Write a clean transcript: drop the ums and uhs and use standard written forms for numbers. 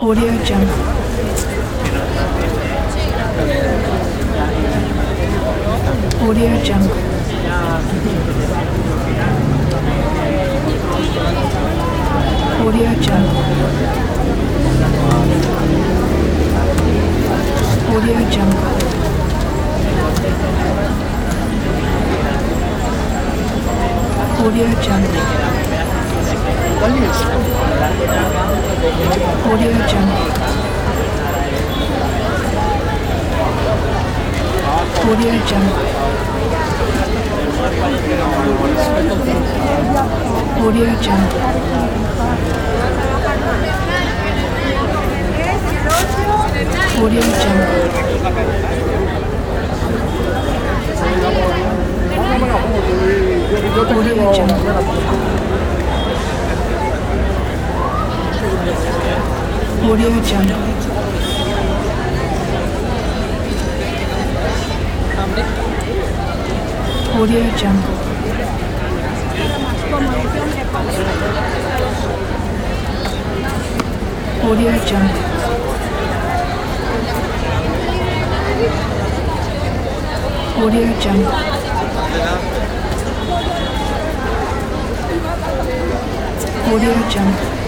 Audio Jungle. Audio Jungle. Audio Jungle. Audio Jungle. Audio Jungle. Audio Jungle. Audio Jungle. Audio Jungle. Audio Jungle. Audio Jungle. Audio Jungle. Audio Jungle. Audio Jungle. Audio Jungle. Audio Jungle.